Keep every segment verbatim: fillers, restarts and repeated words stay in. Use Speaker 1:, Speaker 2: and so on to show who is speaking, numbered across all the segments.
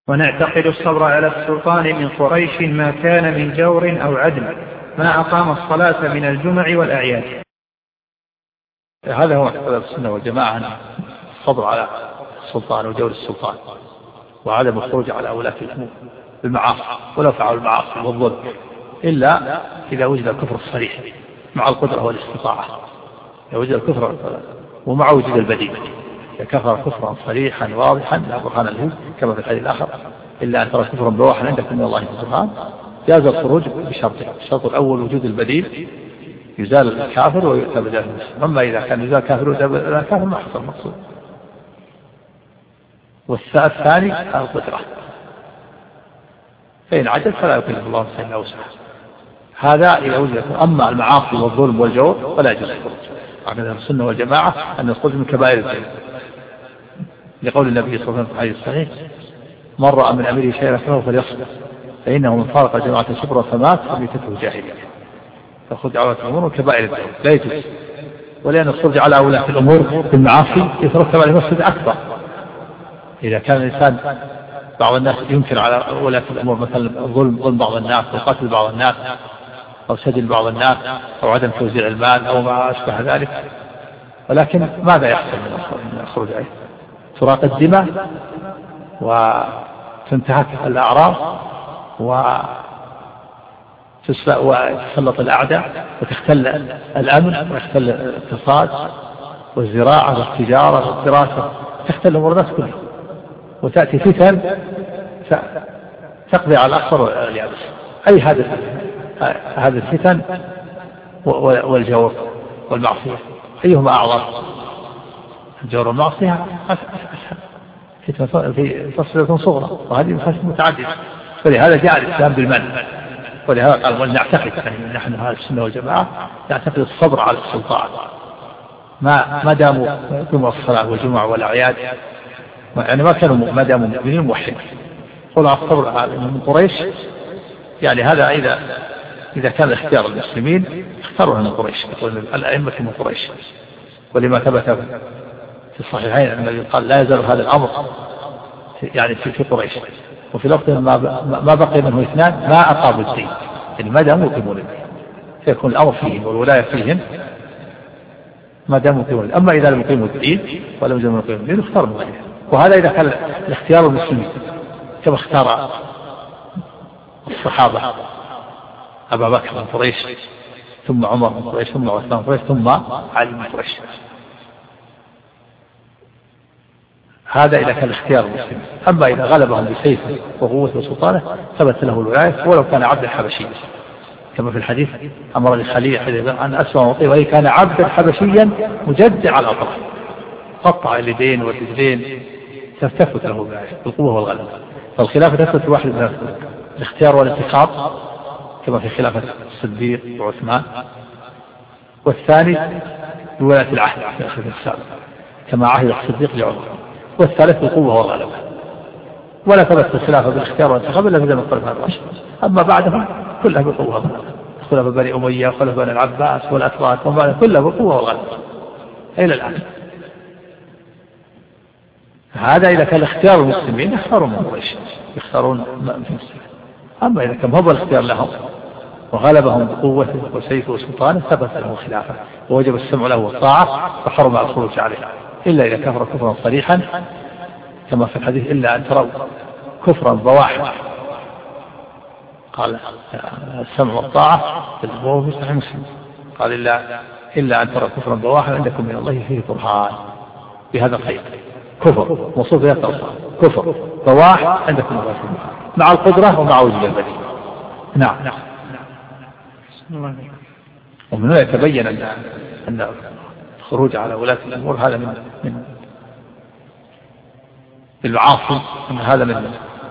Speaker 1: ونعتقد الصبر على السلطان من قريش ما كان من جور أو عدل ما أقام الصلاة من الجمع والأعياد.
Speaker 2: هذا هو اعتقاد السنة والجماعة، الصبر على السلطان وجور السلطان وعدم الخروج على ولاة الأمور بالمعاصي ولو فعلوا المعاصي والظلم، إلا إذا وجد الكفر الصريح مع القدرة والاستطاعة، إذا وجد الكفر ومع وجود البديل، إذا كفر كفرا صريحا واضحا لا برهان له كما في الحديث الآخر إلا أن ترى كفرا بواحا عندكم من الله برهان، جاز الخروج بشرطين: الشرط الأول وجود البديل يزال الكافر ويؤتى بدل المسلم، أما إذا كان يزال الكافر ويؤتى بدل الكافر ما حصل المقصود. والثاني القدرة، فإن عجز فلا يكلف الله نفسا إلا وسعها، هذا إذا وجد. أما المعاصي والظلم والجور فلا يجوز الخروج. عن السنة والجماعة أن الخروج من كبائر الذنوب، لقول النبي صلى الله عليه وسلم في الحديث الصحيح: من رأى من أميره شيئا فله فليصبر فإنه من فارق جماعة شبرا فمات فميتته جاهلية. فخذ على الأمور من كبائر الذنوب لا يجوز، ولأن الخروج على ولاة الأمور بالمعاصي يترتب عليه مفسد أكبر. إذا كان الإنسان بعض الناس ينكر على ولاة الأمور مثلا ظلم ظلم بعض الناس وقتل بعض الناس أو سجن بعض الناس أو عدم توزيع المال أو ما أشبه ذلك، ولكن ماذا يحصل من الخروج عليه؟ تراق الدماء وتنتهك الأعراض وتسلط الأعداء وتختل الأمن ويختل الاقتصاد والزراعة والتجارة والدراسة، تختل الأمور الناس كلها، وتأتي فتن تقضي على الأكثر واليابس. أي هذا هذا الفتن والجور والمعصية أيهما أعظم؟ الجور والمعصية فتنة في فصلة صغرى، وهذه مفاسد متعددة، فلهذا جاء الإسلام بالمنع. ولهذا قال: ولنعتقد، يعني نحن هذه السنة والجماعة نعتقد الصبر على السلطان ما ما داموا يقيموا الصلاة والجمعة والأعياد، يعني ما كانوا ما داموا مؤمنين موحدين. قل على الصبر من قريش، يعني هذا إذا إذا كان اختيار المسلمين اختاروا من قريش، يقول الأئمة من قريش، ولما ثبت في الصحيحين أن النبي قال: لا يزال هذا الأمر يعني في في قريش، وفي لفظ ما ما بقي منه اثنان ما أقاموا الدين، يعني ما داموا يقيمون الدين فيكون الأمر فيهم والولاية فيهم ما داموا يقيمون. أما إذا لم يقيموا الدين ولم يقيموا الدين اختاروا من غيره. وهذا إذا كان الاختيار المسلمين كما اختار الصحابة أبا بكر من قريش، ثم عمر من قريش، ثم عثمان من قريش، ثم علي من قريش. هذا إذا كان اختيار المسلمين. أما إذا غلبهم بسيفه وقوته وسلطانه ثبت له الولاية ولو كان عبدا حبشيا، كما في الحديث: أمر لخليل أن أسوى وطيه، وهي كان عبدا حبشيا مجدع على الأطراف، قطع اليدين والرجلين، تثبت له الولاية بالقوة والغلبة. فالخلافة تثبت واحد من الاختيار والانتخاب كما في خلافة الصديق وعثمان، والثاني بولاية العهد في الخلافة السابقة كما عهد الصديق لعمر، والثالث بالقوة والغلبة. ولا ثبت الخلافة بالاختيار والانتخاب إلا في زمن الخلفاء الراشدين، أما بعدهم كلها بالقوة والغلبة، خلفاء بني أمية وخلفاء بني العباس والأتراك وما كلها بالقوة والغلبة إلى الآن. هذا إذا كان اختيار المسلمين يختارون من قريش، يختارون من المسلمين. أما إذا كان هو الاختيار لهم وغلبهم بقوته وسيفه وسلطانه ثبت له الخلافة ووجب السمع له والطاعة فحرم الخروج عليه، إلا إذا كفر كفرا صريحا كما في الحديث: إلا أن تروا كفرا بواحا. قال السمع والطاعة في الأبواب في صحيح مسلم، قال إلا إلا أن تروا كفرا بواحا عندكم من الله فيه برهان. بهذا الخير كفر موصوف بها التوصيف، كفر بواح عندكم من الله فيه برهان مع القدرة ومع وجود البديل. نعم. ومن هنا يتبين أن أن الخروج على ولاة الأمور هذا من من المعاصي، أن هذا من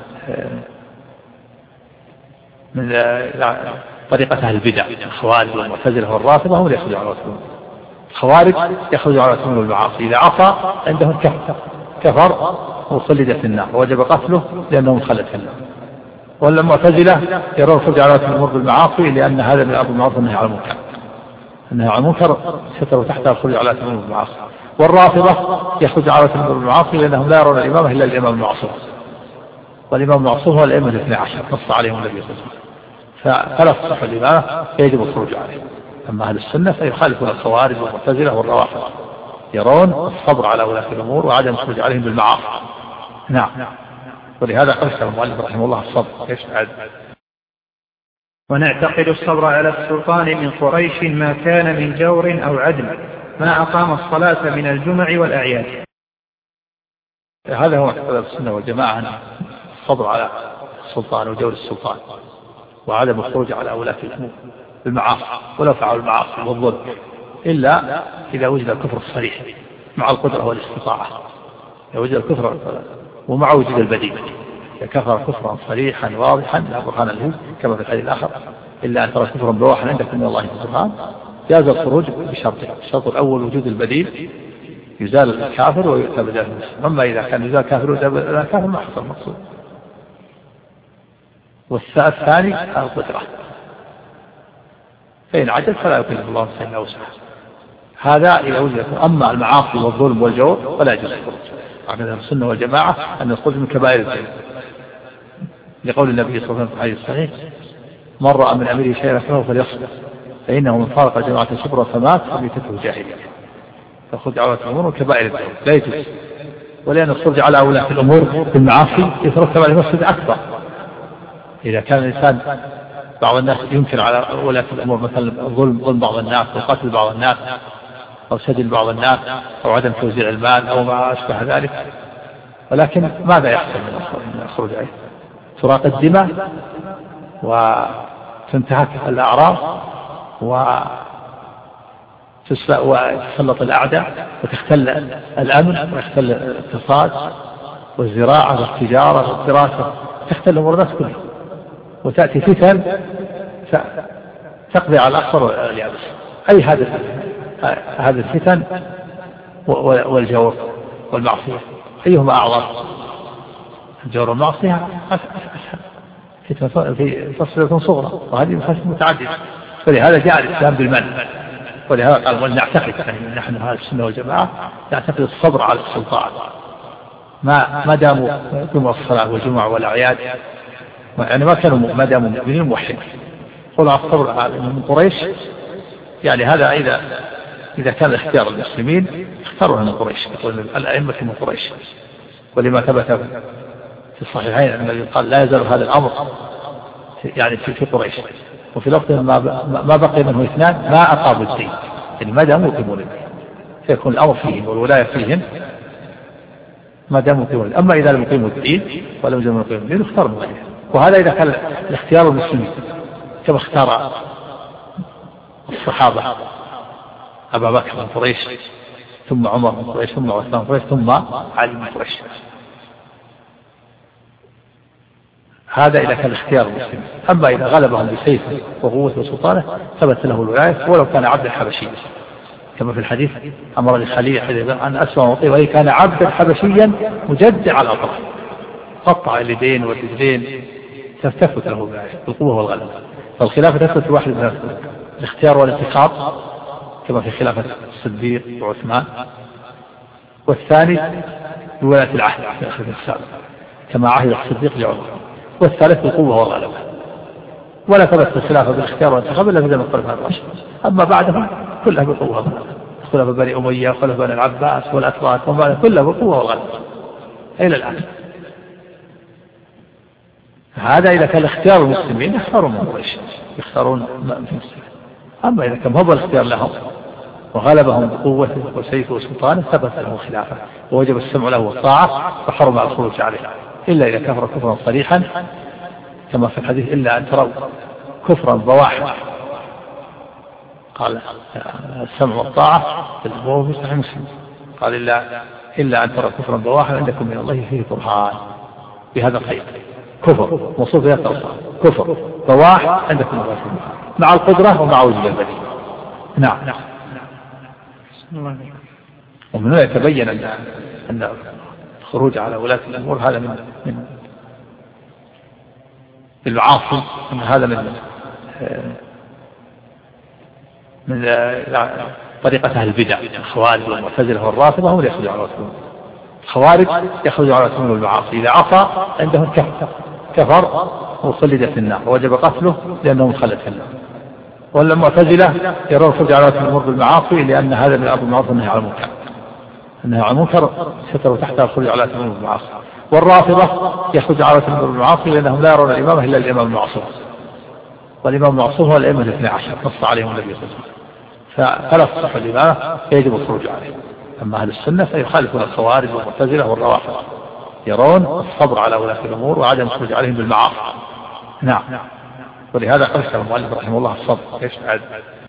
Speaker 2: من طريقة أهل البدع، الخوارج والمعتزلة والرافضة هم يخرجون على ولاة الأمور. الخوارج يخرجون على ولاة الأمور بالمعاصي، إذا عصى عندهم كفر كفر وخلد في النار ووجب قتله لأنه مخلد في النار. والمعتزلة يرون الخروج على ولاة الأمور بالمعاصي لأن هذا من أمر المعروف والنهي عن المنكر، أنها عن المنكر ستروا تحتها الخروج على ولاة الأمور بالمعاصي. والرافضة يخرج على ولاة الأمور بالمعاصي لأنهم لا يرون الإمامة إلا الإمام المعصوم، والإمام المعصوم هو الأئمة الاثنى عشر نص عليهم النبي صلى الله عليه وسلم، فلا تصح الإمامة فيجب الخروج عليه. أما أهل السنة فيخالفون الخوارج والمعتزلة والروافض، يرون الصبر على ولاة الأمور وعدم الخروج عليهم بالمعاصي. نعم. ولهذا قال المؤلف رحمه الله الصبر ايش بعد؟
Speaker 1: ونعتقد الصبر على السلطان من قريش ما كان من جور أو عدل ما أقام الصلاة من الجمع والأعياد.
Speaker 2: هذا هو معتقد السنة والجماعة، الصبر على السلطان وجور السلطان وعدم الخروج على ولاة الأمور بالمعاصي ولو فعلوا المعاصي والظلم، إلا إذا وجد الكفر الصريح مع القدرة والاستطاعة. إذا وجد الكفر ومع وجود البديل، إذا كفر كفرا صريحا واضحا لا برهان له كما في الحديث الآخر إلا أن ترى كفرا بواحا عندكم من الله برهان، جاز الخروج بشرطين. الشرط الأول وجود البديل، يزال الكافر ويؤتى بدل المسلم. أما إذا كان يزال الكافر ويؤتى بدل الكافر ما حصل المقصود. والثاني القدرة، فإن عجز فلا يكلف الله نفسا إلا وسعها. هذا إذا وجد. أما المعاصي والظلم والجور فلا يجوز الخروج. عقيدة السنة والجماعة أن الخروج من كبائر الذنوب، لقول النبي صلى الله عليه وسلم في الحديث الصحيح: من رأى من أميره شيئا فهو فليصبر فإنه من فارق جماعة شبرا فمات فميتته جاهلية. فخرج على الأمور وكبائر الذنوب لا يجوز، ولأن الخروج على ولاة الأمور بالمعاصي يترتب عليه مفسد أكبر. إذا كان الإنسان بعض الناس ينكر على ولاة الأمور مثلا ظلم ظلم بعض الناس أو قتل بعض الناس أو سجن بعض الناس أو عدم توزيع المال أو ما أشبه ذلك، ولكن ماذا يحصل من الخروج عليه؟ تراق الدماء وتنتهك الأعراض وتسلط الأعداء وتختل الأمن ويختل الاقتصاد والزراعة والتجارة والدراسة، تختل أمور الناس كلها، وتأتي فتن تقضي على الأكثر واليابس. أي هذا هذه الفتن والجور والمعصية أيهما أعظم؟ الجور والمعصية فتنة في فصلة صغرى، وهذه فصلة متعددة، فلهذا جاء الإسلام بالمن. ولهذا قال ونعتقد يعني نحن هذه السنة والجماعة نعتقد الصبر على السلطان ما ما داموا يقيموا الصلاة والجمعة والأعياد، يعني ما كانوا ما داموا مؤمنين موحدين. قل على الصبر من قريش، يعني هذا إذا إذا كان اختيار المسلمين اختاروها من قريش، يقول الأئمة من قريش. ولما ثبت في الصحيحين أن النبي قال لا يزال هذا الأمر يعني في قريش، وفي الوقت ما بقي منه اثنان ما أقاموا الدين، يعني ما داموا يقيمون الدين فيكون الأمر فيهم والولاية فيهم ما داموا يقيمون. أما إذا لم يقيموا الدين ولم يقيموا الدين اختاروا من غيره. وهذا إذا كان الاختيار المسلمين كما اختار الصحابة أبا بكر من قريش ثم عمر من قريش ثم عثمان من قريش ثم علي من قريش. هذا إذا كان الاختيار المسلم. أما إذا غلبهم بسيفه وقوته وسلطانه ثبت له الولاية ولو كان عبدا حبشيا، كما في الحديث أمر لخليل أن أسوأ وطيب وإن كان عبدا حبشيا مجدع الأطراف قطع اليدين والرجلين تثبت له الولاية بالقوة والغلبة. فالخلافة تثبت واحد من الاختيار والانتخاب كما في خلافة الصديق وعثمان، والثاني بولاية العهد في آخر السابق كما عهد الصديق لعمر، والثالث بالقوة والغلبة. ولا ثبت الخلافة بالاختيار والانتخاب إلا في زمن الخلفاء الراشدين، أما بعدهم كلها بالقوة والغلبة. خلفاء بني أمية وخلفاء بني العباس والأتراك كلها بالقوة والغلبة إلى الآن. هذا إذا كان الاختيار المسلمين يختارون من قريش، يختارون من المسلمين. أما إذا كان هو الاختيار لهم وغلبهم بقوته وسيفه وسلطانه ثبت له خلافة ووجب السمع له والطاعة فحرم الخروج عليه، إلا إذا كفر كفرا صريحا كما في الحديث إلا أن تروا كفرا بواحا. قال السمع والطاعة في الأمور في صحيح مسلم قال إلا إلا أن تروا كفرا بواحا عندكم من الله فيه برهان. بهذا الخير كفر موصوف يقرأ كفر بواح عندكم الله فيه مع القدرة ومع وجود البديل. نعم. ومن هنا يتبين أن أن الخروج على ولاة الأمور هذا من من المعاصي، أن هذا من من طريقة أهل البدع الخوارج والمعتزلة والرافضة هم يخرجون على ولاة الأمور. الخوارج يخرج على الإثم والمعاصي، إذا عصى عندهم كفر وخلد في النار ووجب قتله لأنه مخلد في النار. ولا المعتزلة يرون الخروج على الأمور بالمعاصي لأن هذا من الأمر بالمعروف والنهي عن المنكر، النهي عن المنكر ستر تحت الخروج على الأمور بالمعاصي. والرافضة يخرج على الأمور بالمعاصي لأنهم لا يرون الإمامة إلا الإمام المعصوم، والإمام المعصوم هو الأئمة الاثني عشر نص عليهم النبي صلى الله عليه وسلم، فلا تصح الإمامة فيجب الخروج عليه. أما أهل السنة فيخالفون الخوارج والمعتزلة والروافض، يرون الصبر على ولاة الأمور وعدم الخروج عليهم بالمعاصي. نعم. ولهذا قال المؤلف رحمه الله الصبر ايش بعد